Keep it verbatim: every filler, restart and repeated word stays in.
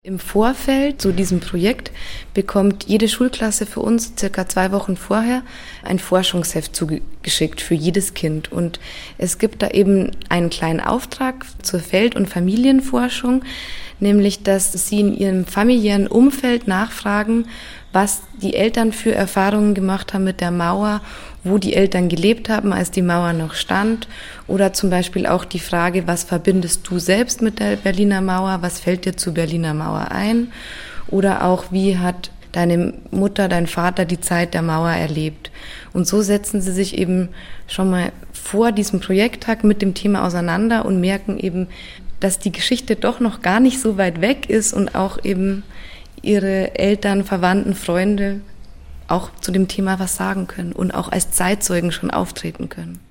Im Vorfeld zu diesem Projekt bekommt jede Schulklasse für uns circa zwei Wochen vorher ein Forschungsheft zugeschickt für jedes Kind. Und es gibt da eben einen kleinen Auftrag zur Feld- und Familienforschung, nämlich dass sie in ihrem familiären Umfeld nachfragen, was die Eltern für Erfahrungen gemacht haben mit der Mauer, wo die Eltern gelebt haben, als die Mauer noch stand. Oder zum Beispiel auch die Frage, was verbindest du selbst mit der Berliner Mauer, was fällt dir zur Berliner Mauer ein? Oder auch, wie hat deine Mutter, dein Vater die Zeit der Mauer erlebt? Und so setzen sie sich eben schon mal vor diesem Projekttag mit dem Thema auseinander und merken eben, dass die Geschichte doch noch gar nicht so weit weg ist und auch eben ihre Eltern, Verwandten, Freunde auch zu dem Thema was sagen können und auch als Zeitzeugen schon auftreten können.